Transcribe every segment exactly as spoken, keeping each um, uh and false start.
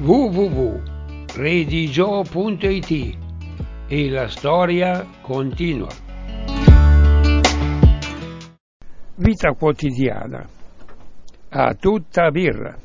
w w w punto redigio punto i t e la storia continua. Vita quotidiana a tutta birra.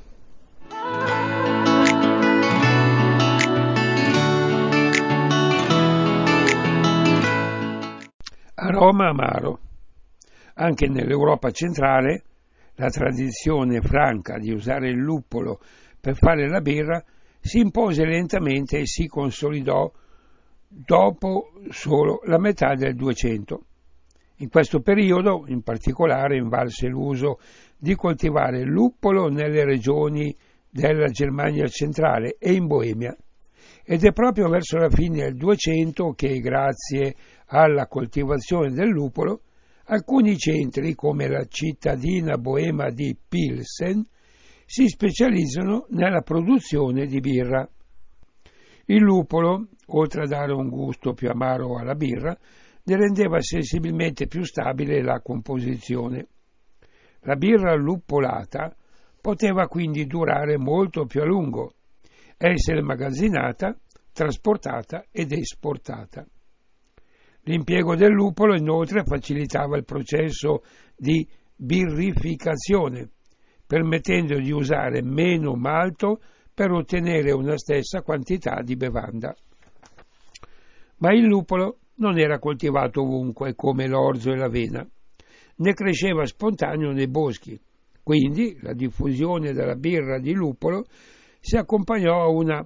Aroma amaro. Anche nell'Europa centrale la tradizione franca di usare il luppolo per fare la birra si impose lentamente e si consolidò dopo solo la metà del Duecento. In questo periodo, in particolare, invalse l'uso di coltivare il luppolo nelle regioni della Germania centrale e in Boemia, ed è proprio verso la fine del Duecento che, grazie alla coltivazione del luppolo, alcuni centri, come la cittadina boema di Pilsen, si specializzano nella produzione di birra. Il luppolo, oltre a dare un gusto più amaro alla birra, ne rendeva sensibilmente più stabile la composizione. La birra luppolata poteva quindi durare molto più a lungo, essere magazzinata, trasportata ed esportata. L'impiego del luppolo inoltre facilitava il processo di birrificazione, permettendo di usare meno malto per ottenere una stessa quantità di bevanda. Ma il luppolo non era coltivato ovunque come l'orzo e l'avena, né cresceva spontaneo nei boschi, quindi la diffusione della birra di luppolo si accompagnò a una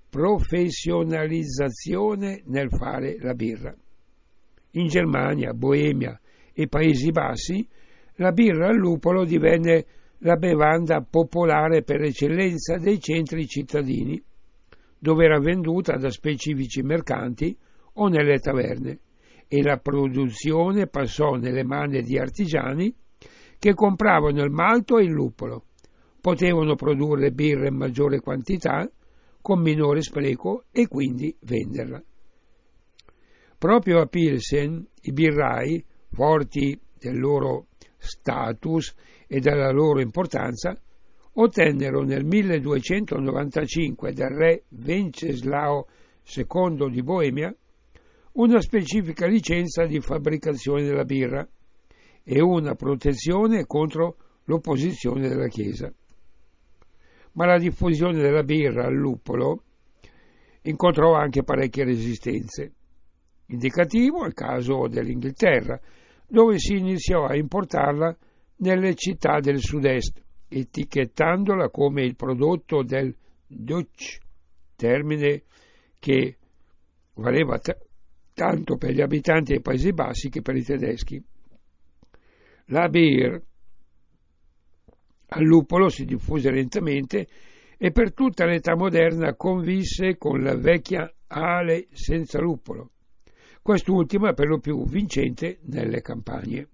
professionalizzazione nel fare la birra. In Germania, Boemia e Paesi Bassi la birra al luppolo divenne la bevanda popolare per eccellenza dei centri cittadini, dove era venduta da specifici mercanti o nelle taverne, e la produzione passò nelle mani di artigiani che compravano il malto e il luppolo, potevano produrre birra in maggiore quantità, con minore spreco, e quindi venderla. Proprio a Pilsen i birrai, forti del loro status e della loro importanza, ottennero nel milleduecentonovantacinque dal re Venceslao secondo di Boemia una specifica licenza di fabbricazione della birra e una protezione contro l'opposizione della Chiesa. Ma la diffusione della birra al luppolo incontrò anche parecchie resistenze. Indicativo è il caso dell'Inghilterra, dove si iniziò a importarla nelle città del sud-est, etichettandola come il prodotto del Dutch, termine che valeva t- tanto per gli abitanti dei Paesi Bassi che per i tedeschi. La Bier al luppolo si diffuse lentamente e per tutta l'età moderna convisse con la vecchia Ale senza luppolo, quest'ultima per lo più vincente nelle campagne.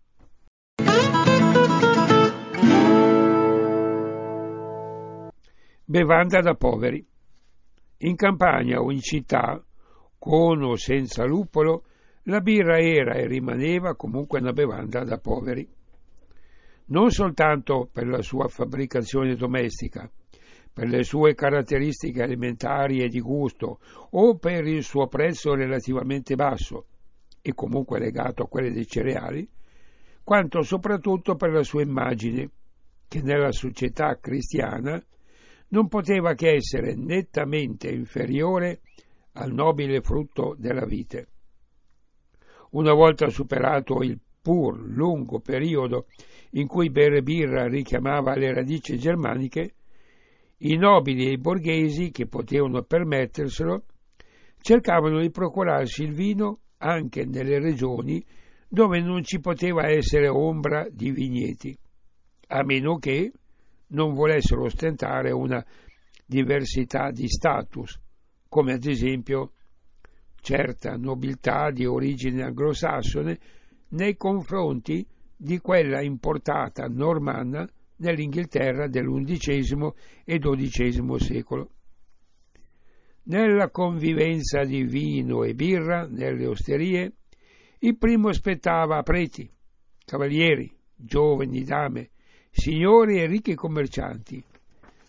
Bevanda da poveri. In campagna o in città, con o senza luppolo, la birra era e rimaneva comunque una bevanda da poveri. Non soltanto per la sua fabbricazione domestica, per le sue caratteristiche alimentari e di gusto, o per il suo prezzo relativamente basso, e comunque legato a quelle dei cereali, quanto soprattutto per la sua immagine, che nella società cristiana non poteva che essere nettamente inferiore al nobile frutto della vite. Una volta superato il pur lungo periodo in cui bere birra richiamava le radici germaniche, i nobili e i borghesi che potevano permetterselo cercavano di procurarsi il vino anche nelle regioni dove non ci poteva essere ombra di vigneti, a meno che non volessero ostentare una diversità di status, come ad esempio certa nobiltà di origine anglosassone nei confronti di quella importata normanna nell'Inghilterra dell'undicesimo e dodicesimo secolo. Nella convivenza di vino e birra nelle osterie, il primo spettava a preti, cavalieri, giovani dame, signori e ricchi commercianti,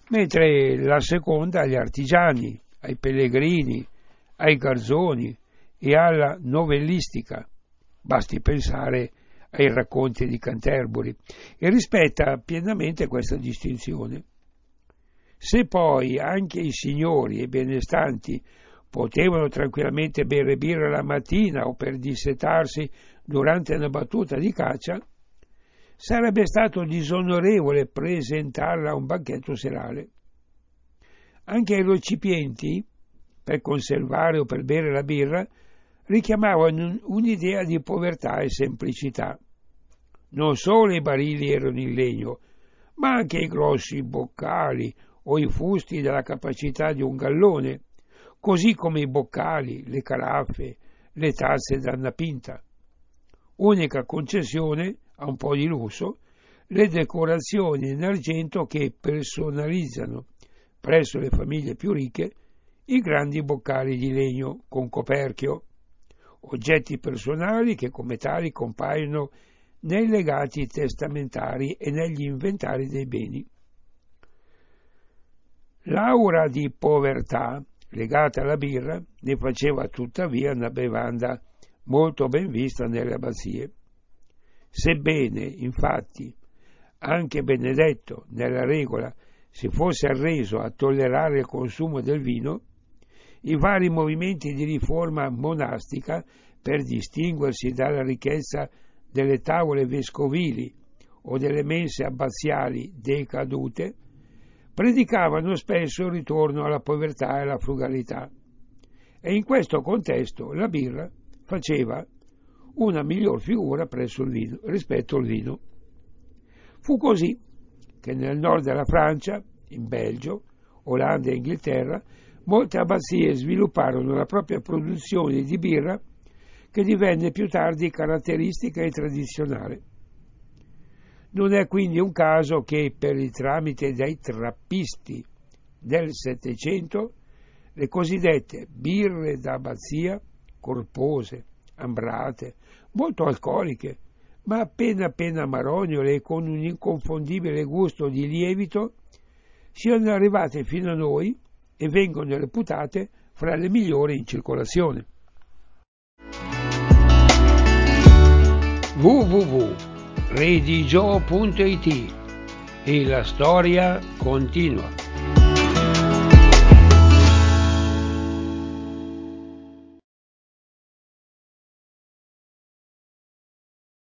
mentre la seconda agli artigiani, ai pellegrini, ai garzoni e alla novellistica. Basti pensare ai racconti di Canterbury, e rispetta pienamente questa distinzione. Se poi anche i signori e benestanti potevano tranquillamente bere birra la mattina o per dissetarsi durante una battuta di caccia, sarebbe stato disonorevole presentarla a un banchetto serale. Anche i recipienti, per conservare o per bere la birra, richiamavano un'idea di povertà e semplicità. Non solo i barili erano in legno, ma anche i grossi boccali o i fusti della capacità di un gallone, così come i boccali, le caraffe, le tazze d'anna pinta. Unica concessione, a un po' di lusso, le decorazioni in argento che personalizzano, presso le famiglie più ricche, i grandi boccali di legno con coperchio, oggetti personali che come tali compaiono nei legati testamentari e negli inventari dei beni. L'aura di povertà legata alla birra ne faceva tuttavia una bevanda molto ben vista nelle abbazie. Sebbene, infatti, anche Benedetto, nella regola, si fosse arreso a tollerare il consumo del vino, i vari movimenti di riforma monastica, per distinguersi dalla ricchezza delle tavole vescovili o delle mense abbaziali decadute, predicavano spesso il ritorno alla povertà e alla frugalità, e in questo contesto la birra faceva una miglior figura presso il vino, rispetto al vino. Fu così che nel nord della Francia, in Belgio, Olanda e Inghilterra, molte abbazie svilupparono la propria produzione di birra, che divenne più tardi caratteristica e tradizionale. Non è quindi un caso che per il tramite dei trappisti del Settecento le cosiddette birre d'abbazia, corpose, ambrate, molto alcoliche, ma appena appena marognole e con un inconfondibile gusto di lievito, siano arrivate fino a noi e vengono reputate fra le migliori in circolazione. w w w punto redigio punto it E la storia continua.